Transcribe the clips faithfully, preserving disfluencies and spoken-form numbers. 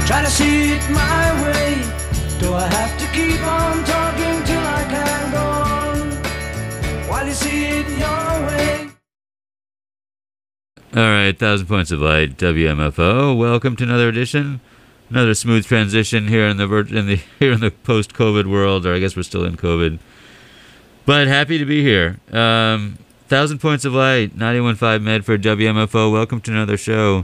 Try to see it my way. Do I have to keep on talking till I can go on? While you see it your way. All right, Thousand Points of Light, W M F O. Welcome to another edition, another smooth transition here in the in the here in the post-COVID world, or I guess we're still in COVID. But happy to be here. Um, Thousand Points of Light, ninety-one point five Medford, W M F O. Welcome to another show.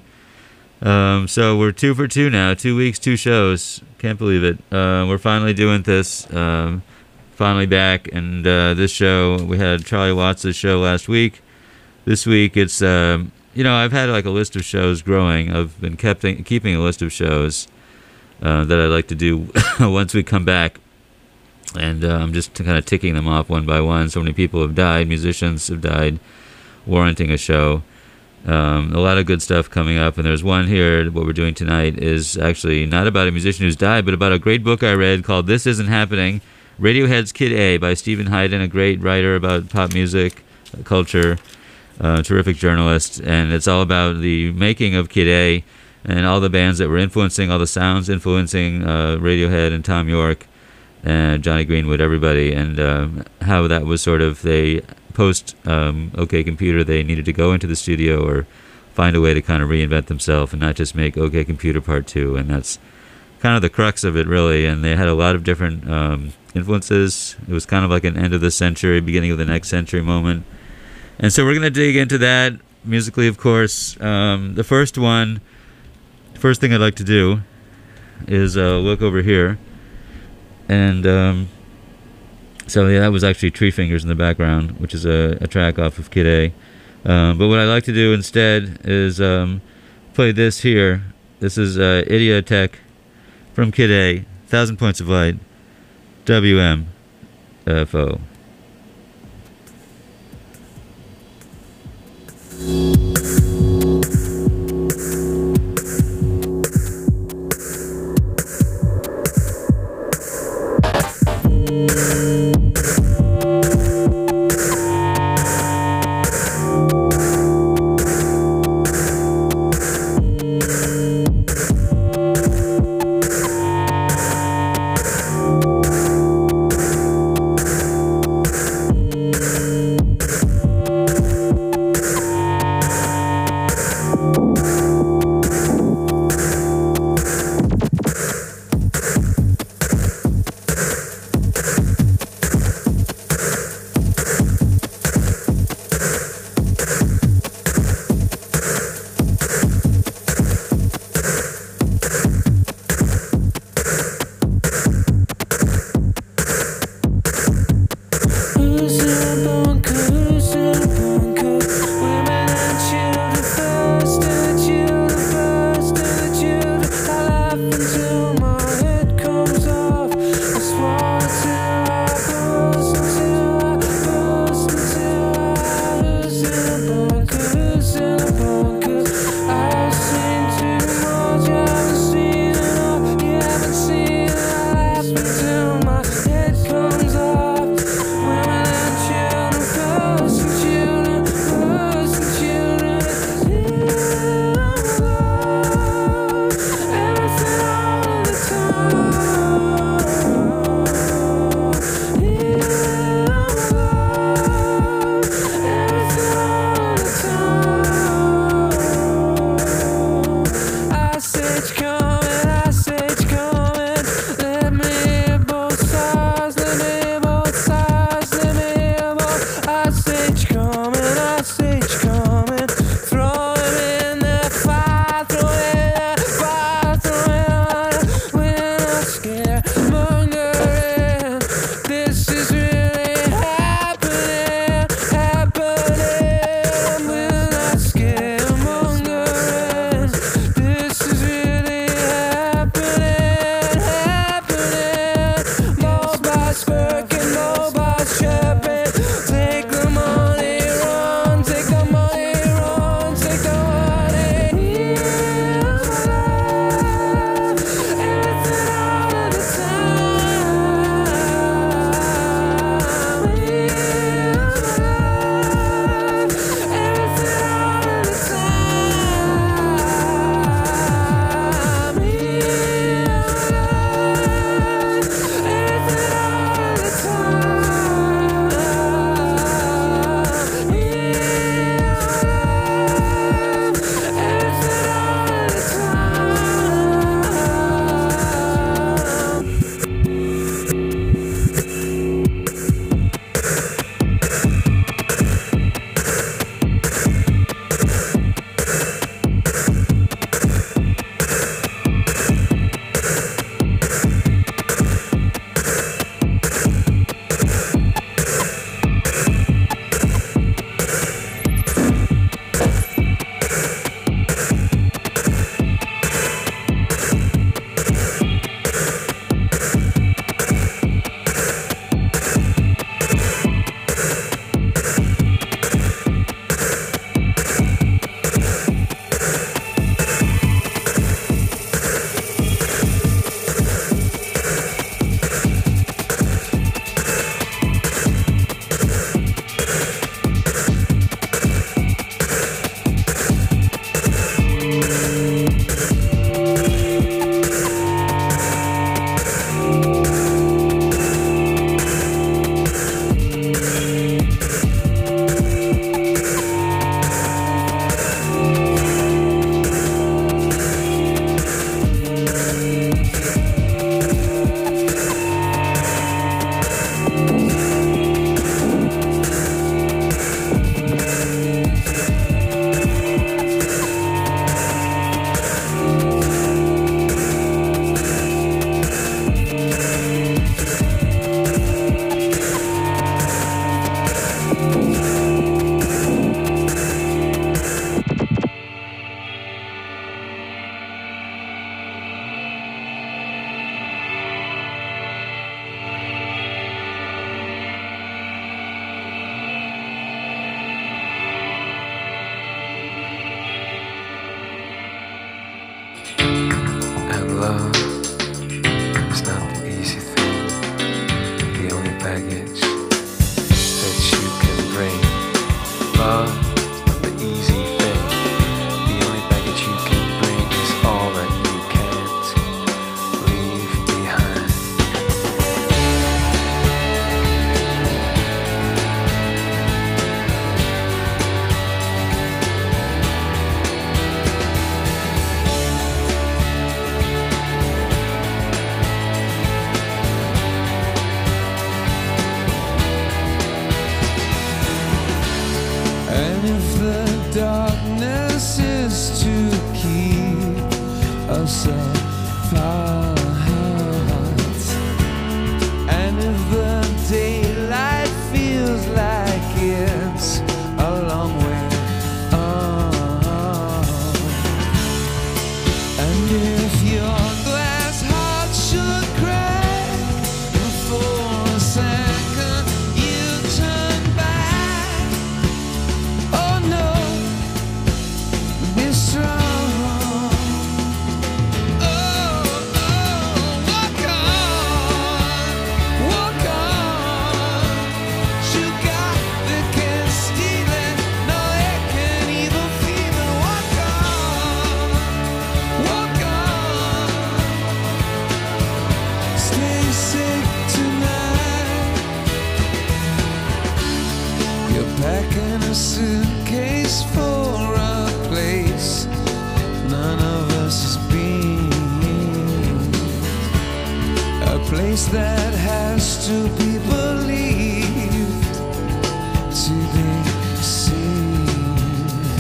Um, so we're two for two now. Two weeks, two shows. Can't believe it. Uh, we're finally doing this. Um, finally back, and uh, this show we had Charlie Watts' show last week. This week it's. Um, You know, I've had like a list of shows growing. I've been kept, keeping a list of shows uh, that I'd like to do once we come back. And uh, I'm just kind of ticking them off one by one. So many people have died, musicians have died, warranting a show. Um, a lot of good stuff coming up. And there's one here, what we're doing tonight is actually not about a musician who's died, but about a great book I read called This Isn't Happening, Radiohead's Kid A by Stephen Hayden, a great writer about pop music, culture. Uh, terrific journalist, and it's all about the making of Kid A and all the bands that were influencing, all the sounds influencing uh, Radiohead and Tom York and Johnny Greenwood, everybody, and um, how that was sort of, they post um, OK Computer, they needed to go into the studio or find a way to kind of reinvent themselves and not just make OK Computer Part two, and that's kind of the crux of it, really. And they had a lot of different um, influences. It was kind of like an end of the century, beginning of the next century moment. And so we're going to dig into that musically, of course. Um, the first one, first thing I'd like to do is uh, look over here. And um, so yeah, that was actually Tree Fingers in the background, which is a, a track off of Kid A. Um, but what I'd like to do instead is um, play this here. This is uh, Idioteque from Kid A, Thousand Points of Light, W M F O. Women and children first at you. Love is not the easy thing, the only baggage that you can bring. Love is not the easy thing, the only baggage you can bring is all that you can't leave behind. And if the darkness is to keep us apart, and if the daylight feels like it's a long way on, and if your glass heart should crack and for a second you turn back, oh no, be strong. Oh, oh, walk on, walk on. You got the can't steal it, no, they can't even feel it. Walk on, walk on. Stay safe tonight. You're packing a suitcase for a place none of us has been, a place that has to be believed to be seen.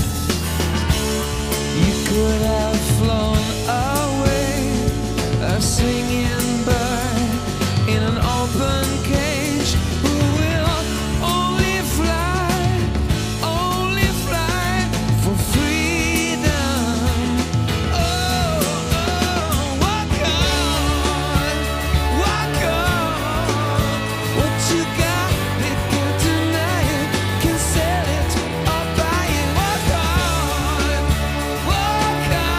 You could have flown away, a singing bird in an open cage, who will only fly, only fly for freedom. Oh, oh, walk on, walk on. What you got, they can't deny it, can sell it or buy it. Walk on, walk on.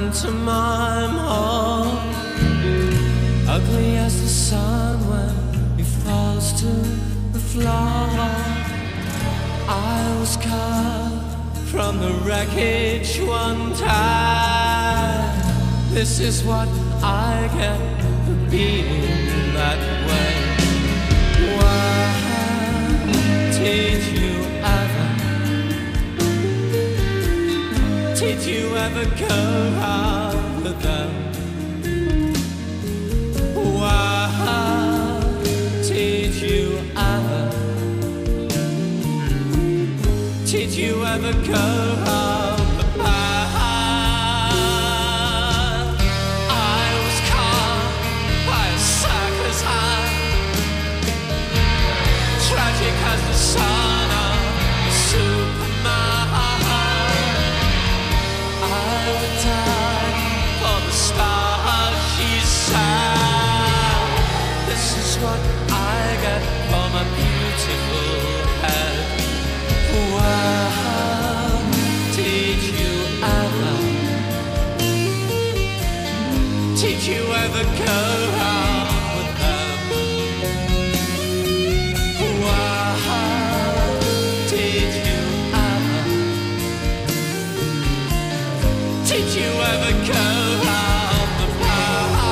pantomime hall, ugly as the sun when it falls to the floor. I was cut from the wreckage one time. This is what I get for being that way. Why did you ever, did you ever go out with them? Why did you ever, did you ever go out the path? I was caught by a circus hand, tragic as the son of Superman. I would die for the stars she sang. This is what I get for my beautiful head. Why did you ever, did you ever go out with them? Why did you ever, did you ever go out the path?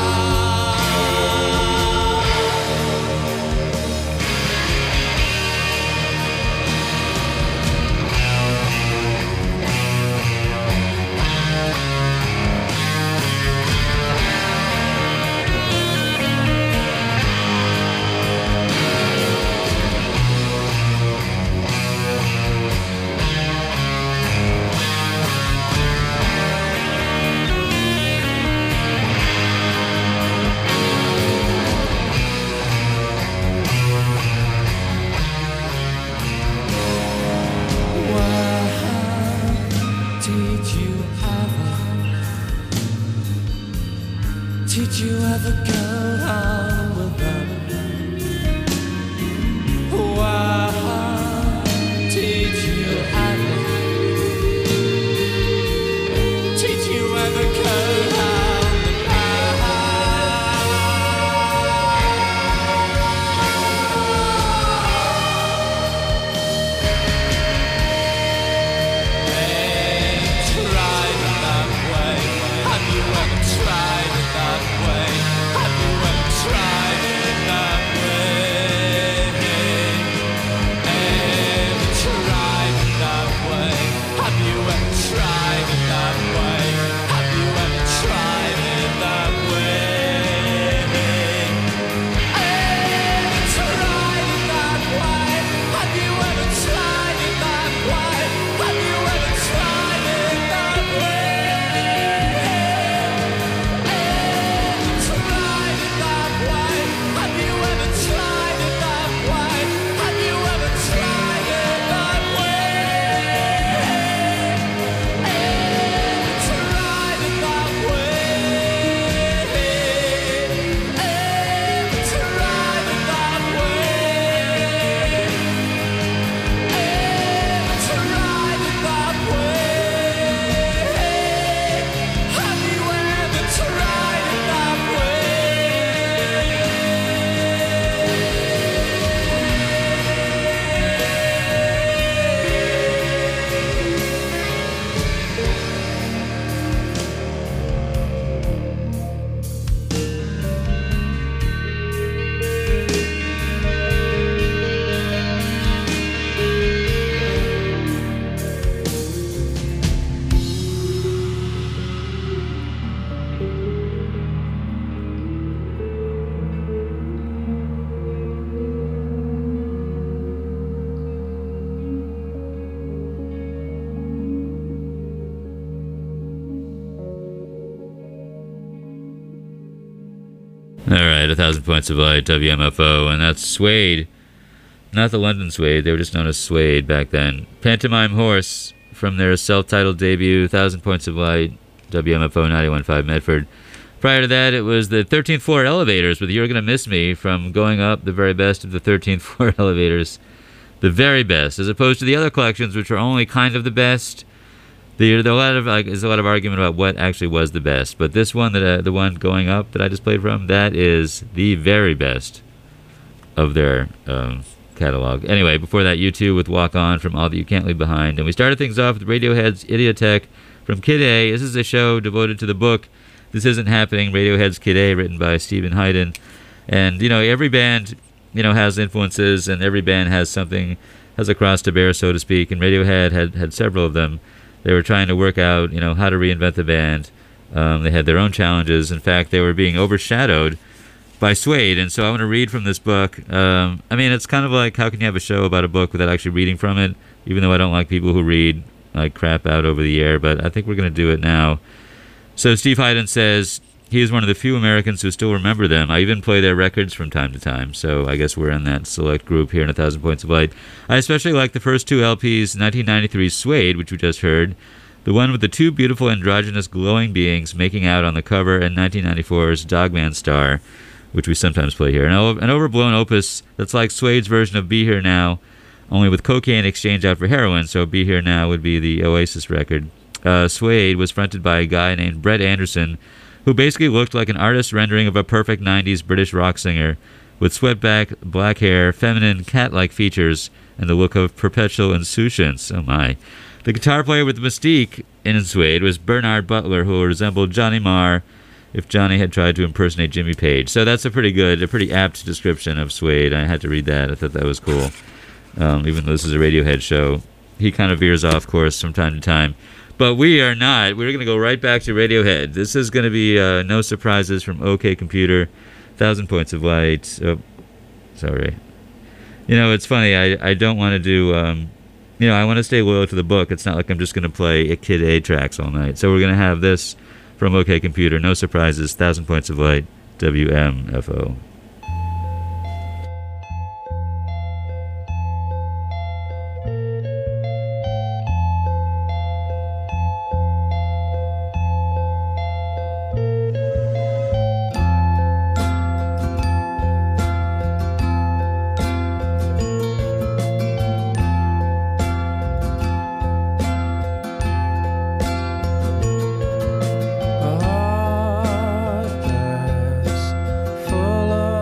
Did you ever go out with them? Why did you ever, did you ever go down the path? They tried it that way. Have you ever tried it that way? Have you ever tried it that way? Ever tried it that way? Have you ever tried it that way? Have you ever tried it that way? Ever tried it that way? Have you ever tried it that way? Have you ever tried it that way? Tried it that way? Have you ever tried it that way? Have you ever tried it that way? Ever tried it that way? Ever tried it that way? Ever tried it that way? Have you ever tried it that way? All right, A Thousand Points of Light, W M F O, and that's Suede. Not the London Suede, they were just known as Suede back then. Pantomime Horse from their self-titled debut, Thousand Points of Light, W M F O ninety-one point five Medford. Prior to that, it was the thirteenth Floor Elevators with You're Gonna Miss Me, from Going Up, the very best of the thirteenth Floor Elevators. The very best, as opposed to the other collections, which are only kind of the best. The, the a lot of like there's a lot of argument about what actually was the best, but this one that uh, the one going up that I just played from, that is the very best of their um, catalog. Anyway, before that, U two with Walk On from All That You Can't Leave Behind, and we started things off with Radiohead's Idiotech from Kid A. This is a show devoted to the book This Isn't Happening, Radiohead's Kid A, written by Stephen Hayden. And you know, every band you know has influences, and every band has something, has a cross to bear, so to speak. And Radiohead had had several of them. They were trying to work out, you know, how to reinvent the band. Um, they had their own challenges. In fact, they were being overshadowed by Suede. And so I want to read from this book. Um, I mean, it's kind of like, how can you have a show about a book without actually reading from it? Even though I don't like people who read like crap out over the air, but I think we're going to do it now. So Steve Hayden says, he is one of the few Americans who still remember them. I even play their records from time to time, so I guess we're in that select group here in A Thousand Points of Light. I especially like the first two L Ps, nineteen ninety-three's Suede, which we just heard, the one with the two beautiful androgynous glowing beings making out on the cover, and nineteen ninety-four's Dogman Star, which we sometimes play here. An, an overblown opus that's like Suede's version of Be Here Now, only with cocaine exchanged out for heroin, so Be Here Now would be the Oasis record. Uh, Suede was fronted by a guy named Brett Anderson, who basically looked like an artist's rendering of a perfect nineties British rock singer, with sweatback, black hair, feminine, cat-like features, and the look of perpetual insouciance. Oh my. The guitar player with the mystique in Suede was Bernard Butler, who resembled Johnny Marr if Johnny had tried to impersonate Jimmy Page. So that's a pretty good, a pretty apt description of Suede. I had to read that. I thought that was cool. Um, even though this is a Radiohead show, he kind of veers off course from time to time. But we are not. We're going to go right back to Radiohead. This is going to be uh, No Surprises from OK Computer, Thousand Points of Light. Oh, sorry. You know, it's funny. I, I don't want to do, um, you know, I want to stay loyal to the book. It's not like I'm just going to play a Kid A tracks all night. So we're going to have this from OK Computer, No Surprises, Thousand Points of Light, W M F O. Full of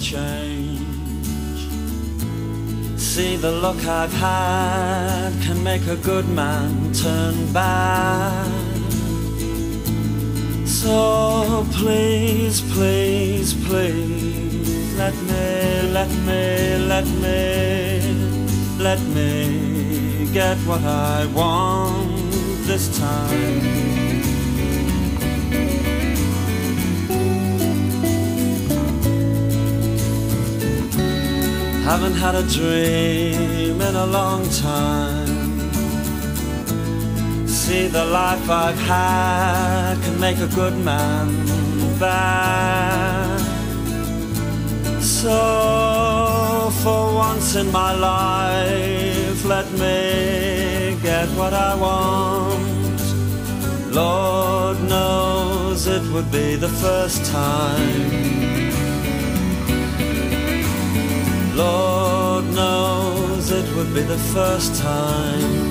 change. See, the look I've had can make a good man turn bad. So please, please, please, let me, let me, let me, let me get what I want this time. Haven't had a dream in a long time. See, the life I've had can make a good man bad. So for once in my life, let me get what I want. Lord knows it would be the first time. Lord knows it would be the first time.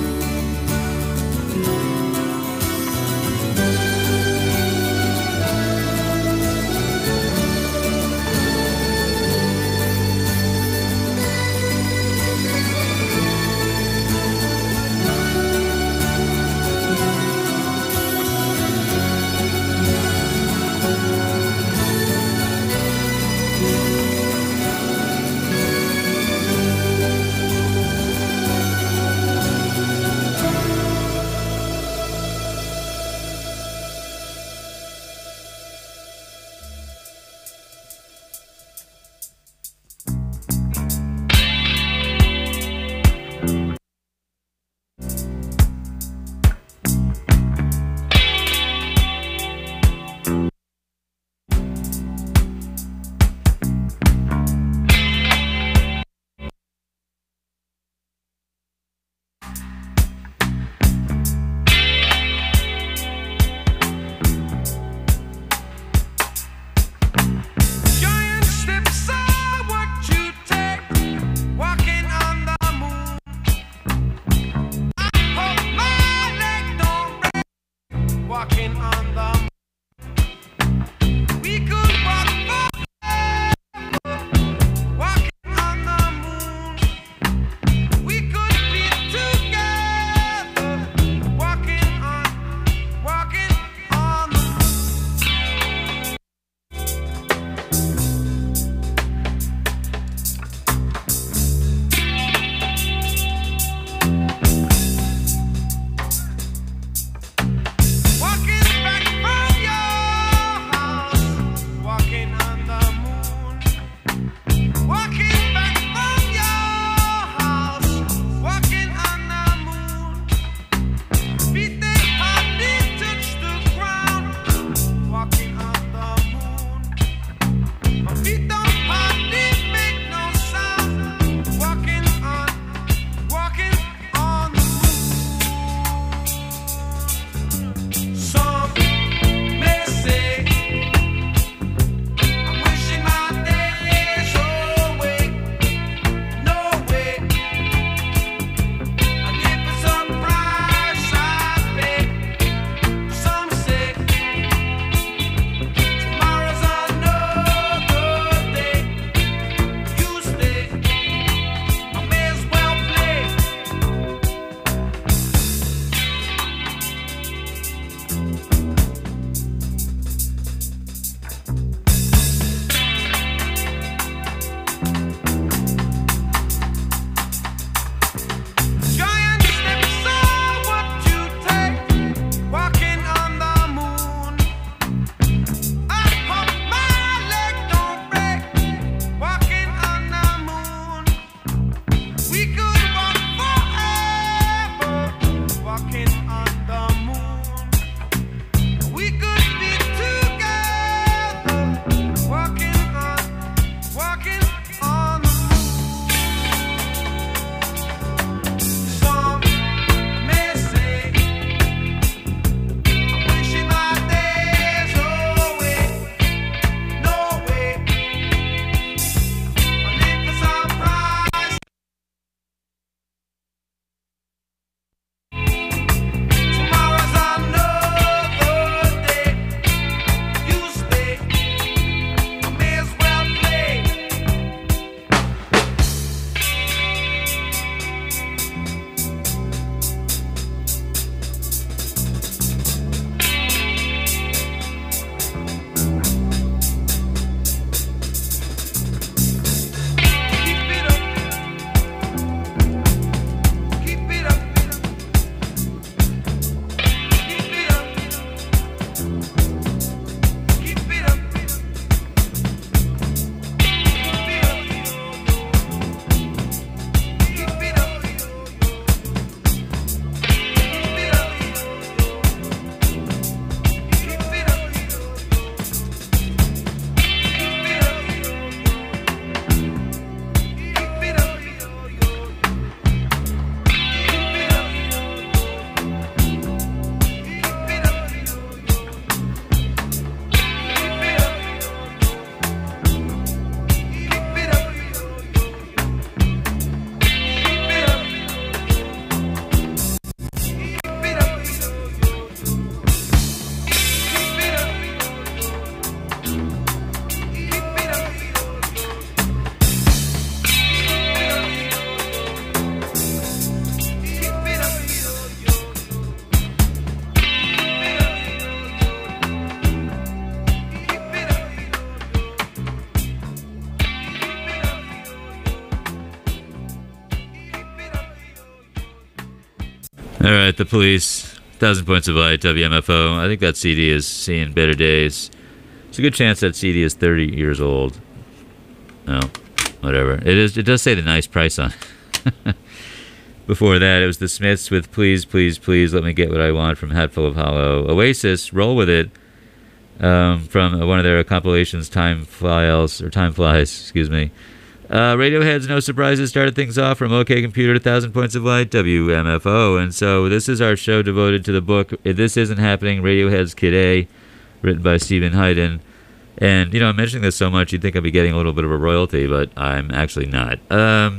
All right, The Police, Thousand Points of Light, W M F O. I think that C D is seeing better days. It's a good chance that C D is thirty years old. No, whatever. It is. It does say the nice price on it. Before that, it was The Smiths with Please, Please, Please Let Me Get What I Want from Hatful of Hollow. Oasis, Roll With It, um, from one of their compilations, Time Flies, or Time Flies, excuse me. Uh, Radiohead's No Surprises started things off from OK Computer to Thousand Points of Light, W M F O. And so this is our show devoted to the book If This Isn't Happening, Radiohead's Kid A, written by Stephen Hayden. And, you know, I'm mentioning this so much you'd think I'd be getting a little bit of a royalty, but I'm actually not. Um...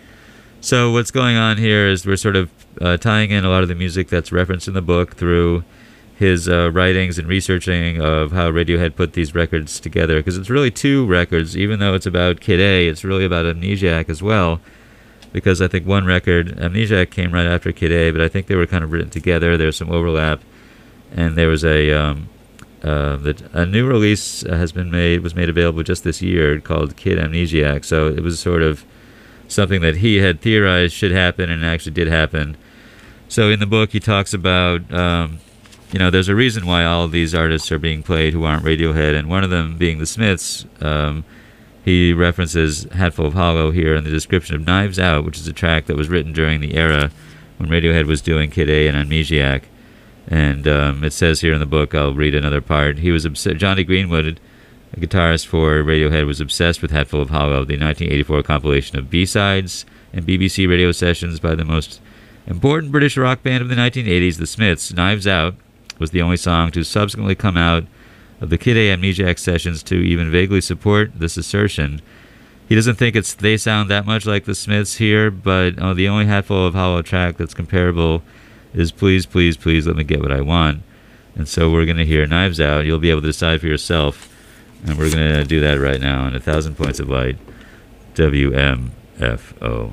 So what's going on here is we're sort of uh, tying in a lot of the music that's referenced in the book through his uh, writings and researching of how Radiohead put these records together. Because it's really two records, even though it's about Kid A, it's really about Amnesiac as well. Because I think one record, Amnesiac came right after Kid A, but I think they were kind of written together. There's some overlap. And there was a, um, uh, the, a new release has been made, was made available just this year called Kid Amnesiac. So it was sort of something that he had theorized should happen and actually did happen. So in the book he talks about, um, you know, there's a reason why all of these artists are being played who aren't Radiohead, and one of them being the Smiths. Um, he references Hatful of Hollow here in the description of Knives Out, which is a track that was written during the era when Radiohead was doing Kid A and Amnesiac. And um, it says here in the book, I'll read another part, he was obs- Johnny Greenwood, a guitarist for Radiohead, was obsessed with Hatful of Hollow, the nineteen eighty-four compilation of B-sides and B B C radio sessions by the most important British rock band of the nineteen eighties, the Smiths. Knives Out was the only song to subsequently come out of the Kid A Amnesiac sessions to even vaguely support this assertion. He doesn't think it's they sound that much like the Smiths here, but oh, the only Hatful of Hollow track that's comparable is Please, Please, Please Let Me Get What I Want. And so we're going to hear Knives Out. You'll be able to decide for yourself. And we're going to do that right now on A Thousand Points of Light, W M F O.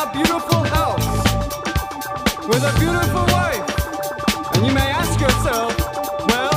a beautiful house with a beautiful wife. And you may ask yourself, well,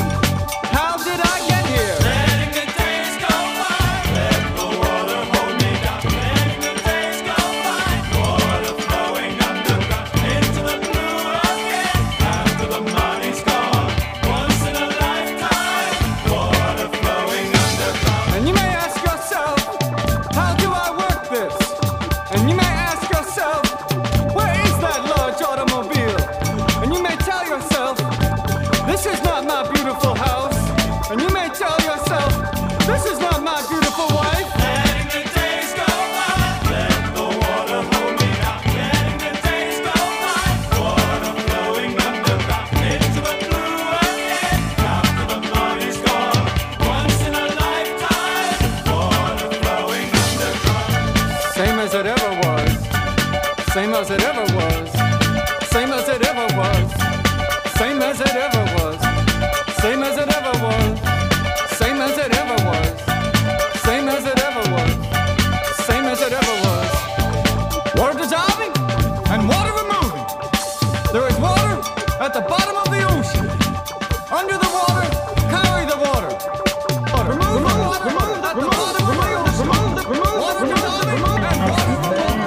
how did I get here? Letting the days go by, let the water hold me down. Letting the days go by, water flowing underground into the blue again. After the money's gone, once in a lifetime, water flowing underground. And you may ask yourself, how do I work this? And you may ask yourself, where is that large automobile? And you may tell yourself, this is not my beautiful house. And you may tell yourself, this is not my beautiful wife. Letting the days go by, let the water hold me down. Letting the days go by, water flowing underground into the blue again. After the money's gone, once in a lifetime, water flowing underground. Same as it ever was. Same as it ever was. Same as it ever was. Same as it ever was. Same as it ever was. Same as it ever was. Same as it ever was. Same as it ever was. Water dissolving and water removing. There is water at the bottom of the ocean. Under the water, carry the water. Water. Remove the water at the bottom of the ocean. Remove the water dissolving and water removing.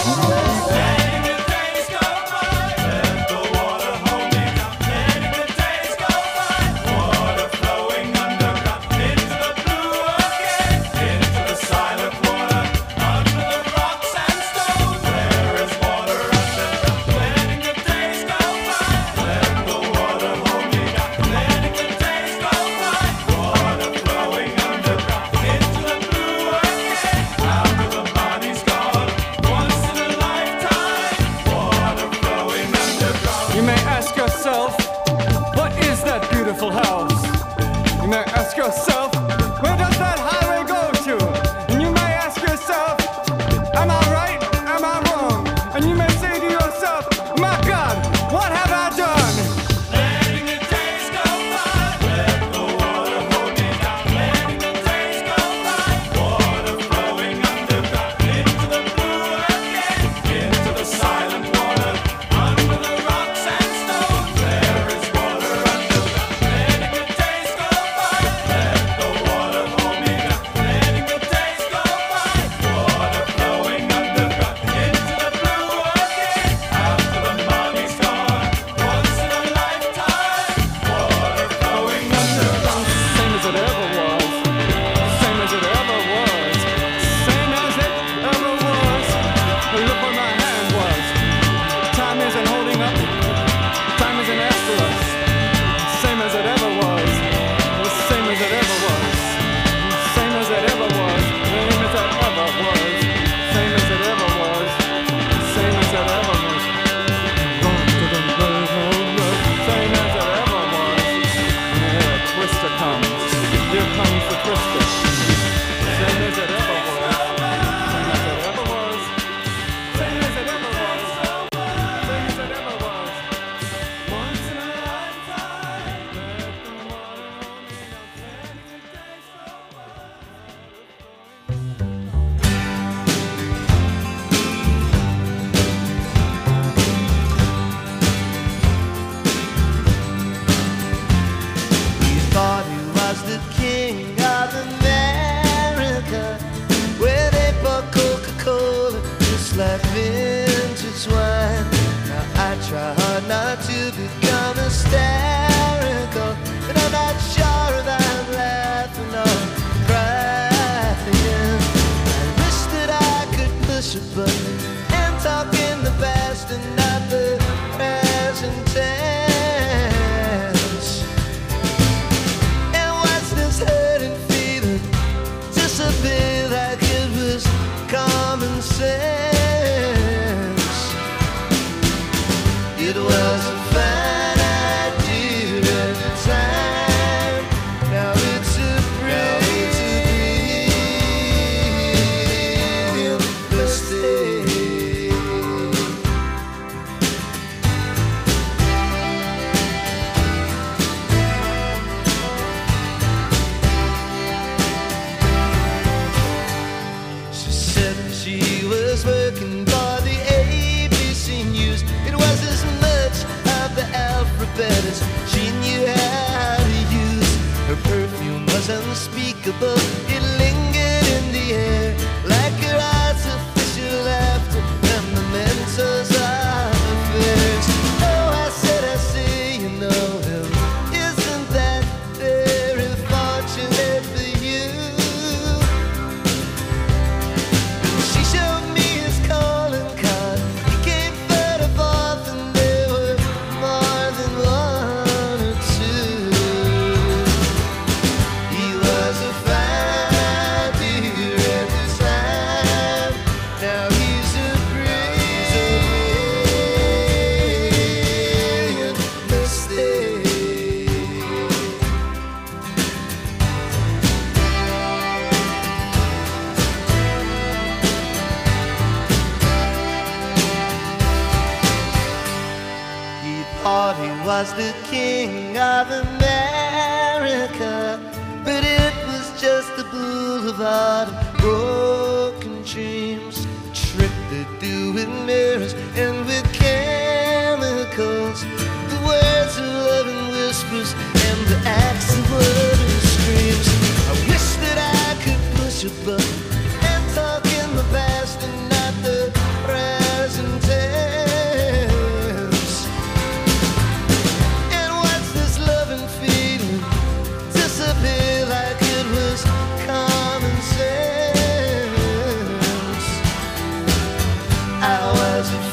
Letting the days go by, let the water hold me down. Letting the days go by, water flowing underground into the blue again, into the silent water, under the rocks and stones. There is water underground. Letting the days go by, let the water hold me down. Letting the days go by, water flowing underground into the blue again. After the money's gone, once in a lifetime, water flowing underground. You may ask yourself, what is that beautiful house? You may ask yourself, where does that highway go to? And you may ask yourself, am I right? Am I wrong? And you may say to yourself, my God, what have I done? Letting the days go by, let the water hold me down. Letting the days go by, water flowing underground into the blue again, into the silent water, under the rocks and stones. There is water underground. Letting the days go by, let the unspeakable. It lingered in the air like her eyes official laughter and mementos of affairs. Oh, I said, I see you know him. Isn't that very fortunate for you? She showed me his calling card. He came further forth and there were more than one or two. He was a fine dear at the time. Now he's a brilliant mistake. He thought he was the king of America, but it was just a boulevard of broken dreams, a trick they do with mirrors and with chemicals, the words of love and whispers and the acts of word and screams. I wish that I could push a button and talk in the past and not the present tense. And watch this loving feeling disappear like it was common sense. I was a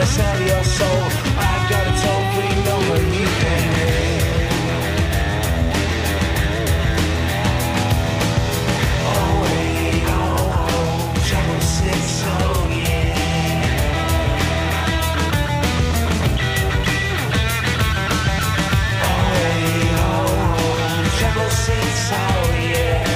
to sell your soul. I've got a toll-free number you can ring. Oh eight oh oh, triple six, oh yeah. Oh eight oh oh, triple six, oh yeah.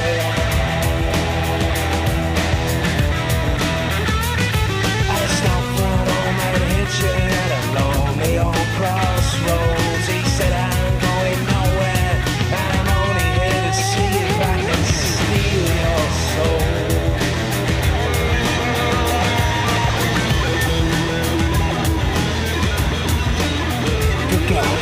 Crossroads, he said I'm going nowhere, and I'm only here to see if I can steal your soul. Good God.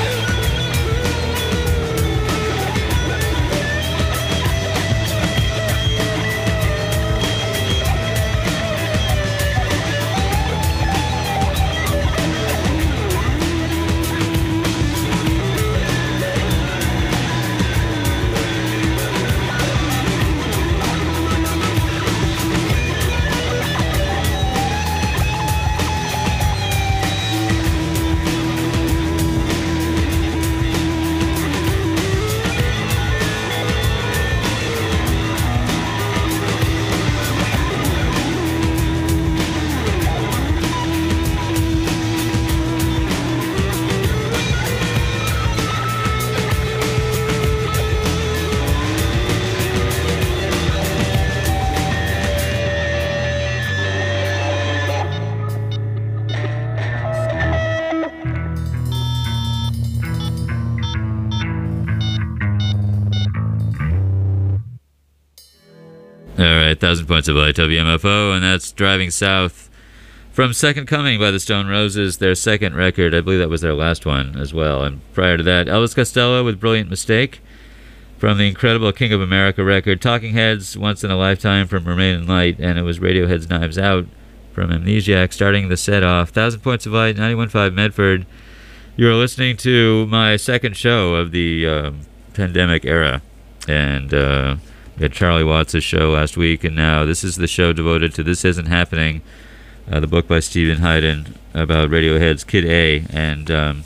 All right, Thousand Points of Light, W M F O, and that's Driving South from Second Coming by the Stone Roses, their second record. I believe that was their last one as well. And prior to that, Elvis Costello with Brilliant Mistake from the incredible King of America record. Talking Heads, Once in a Lifetime from Remain in Light, and it was Radiohead's Knives Out from Amnesiac starting the set off. Thousand Points of Light, ninety-one point five Medford. You're listening to my second show of the um, pandemic era, and uh, we had Charlie Watts' show last week, and now this is the show devoted to This Isn't Happening, uh, the book by Stephen Hayden about Radiohead's Kid A. And um,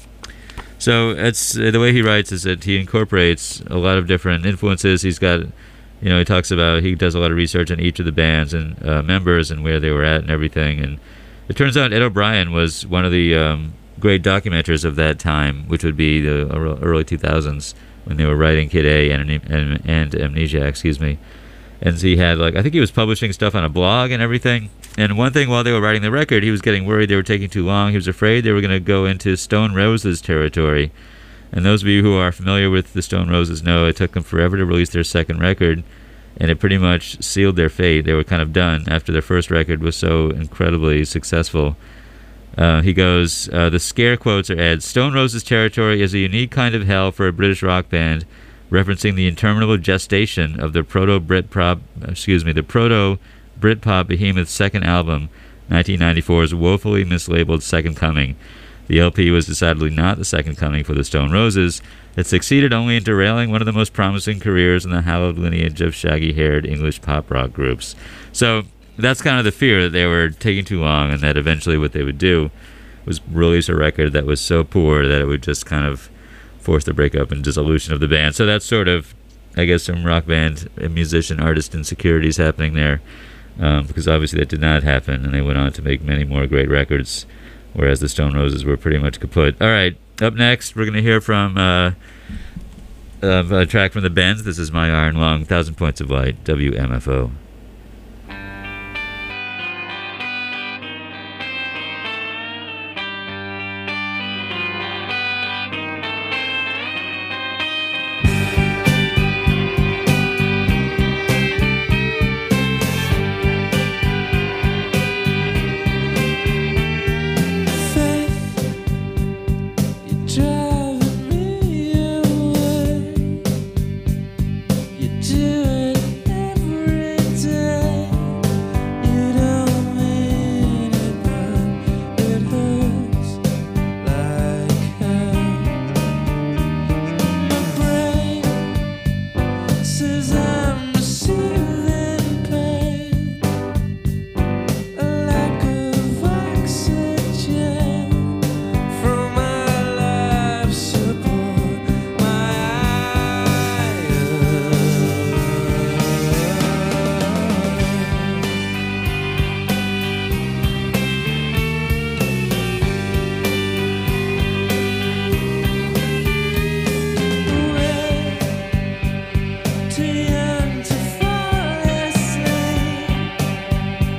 so it's uh, the way he writes is that he incorporates a lot of different influences. He's got, you know, he talks about, he does a lot of research on each of the bands and uh, members and where they were at and everything. And it turns out Ed O'Brien was one of the um, great documenters of that time, which would be the early two thousands, when they were writing Kid A and, and, and Amnesia, excuse me. And he had, like, I think he was publishing stuff on a blog and everything. And one thing, while they were writing the record, he was getting worried they were taking too long. He was afraid they were going to go into Stone Roses territory. And those of you who are familiar with the Stone Roses know it took them forever to release their second record, and it pretty much sealed their fate. They were kind of done after their first record was so incredibly successful. Uh, he goes, uh, the scare quotes are Ed. Stone Roses territory is a unique kind of hell for a British rock band, referencing the interminable gestation of the proto-Britpop, excuse me, the proto-Britpop behemoth's second album, nineteen ninety-four's woefully mislabeled Second Coming. The L P was decidedly not the second coming for the Stone Roses. It succeeded only in derailing one of the most promising careers in the hallowed lineage of shaggy-haired English pop rock groups. So that's kind of the fear, that they were taking too long, and that eventually what they would do was release a record that was so poor that it would just kind of force the breakup and dissolution of the band. So that's sort of, I guess, some rock band and musician artist insecurities happening there, um, because obviously that did not happen, and they went on to make many more great records, whereas the Stone Roses were pretty much kaput. All right, up next, we're going to hear from uh, uh, a track from the Bends. This is My Iron Lung, Thousand Points of Light, W M F O.